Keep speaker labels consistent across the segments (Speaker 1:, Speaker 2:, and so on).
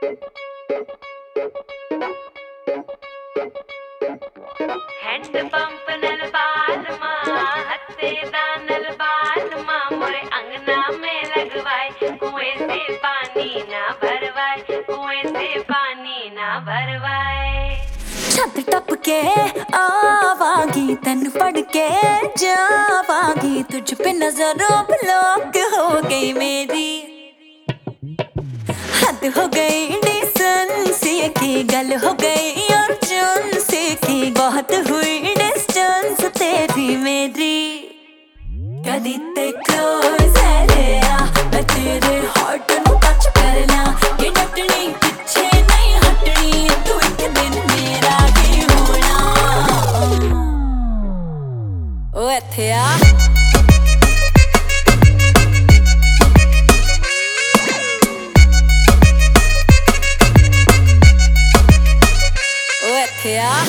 Speaker 1: Hand pump नल बाल माँ हत्ते दानल बाल माँ मोरे अंगना में लगवाए कुएं से पानी ना भरवाए कुएं से पानी ना भरवाए।
Speaker 2: छत टप के आवागी तन पढ़ के जावागी तुझ पे नजरों ब्लॉक हो गई मेरी हद हो गई डिसेंसी की गल हो गई और जुनसी की बहुत हुई डिस्टेंस तेरी मेरी कदी ते क्लोज है आ मैं तेरे हार्ट नु टच करना कि डटनी पीछे नहीं हटनी तू एक दिन मेरा ही होना ओ इत्थे आ Yeah.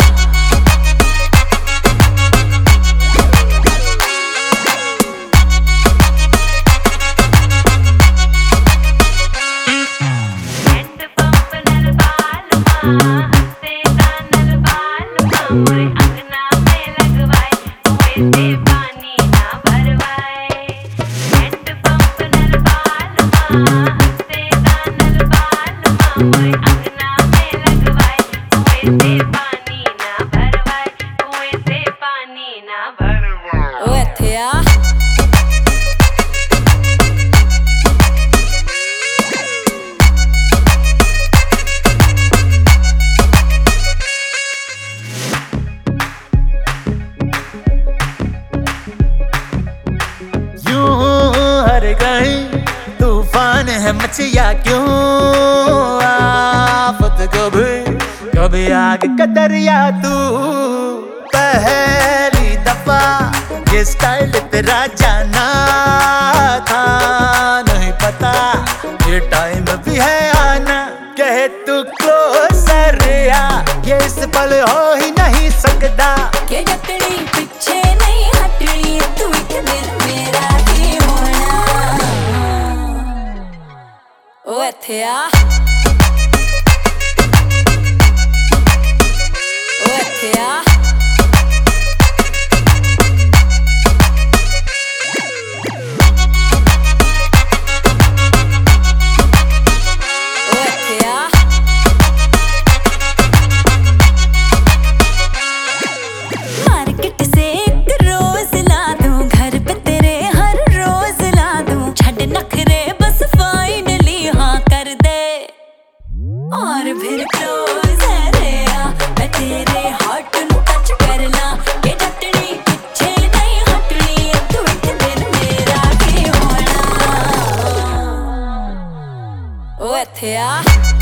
Speaker 3: तूफान है मचिया क्यों आफत कभी आग का दरिया तू पहली दफा ये स्टाइल तेरा जाना था नहीं पता ये टाइम भी है आना कहे तू क्लोजर आ ये इस पल हो ही नहीं सकता
Speaker 2: के डटनी पीछे नहीं हटनी तू एक दिन मेरा ही होना ओ इत्थे आ ओ इत्थे आ और फिर क्लोज है आ मैं तेरे हार्ट नु टच करना ये डटनी पीछे नहीं हटनी तू एक दिन मेरा ही होना ओ इत्थे आ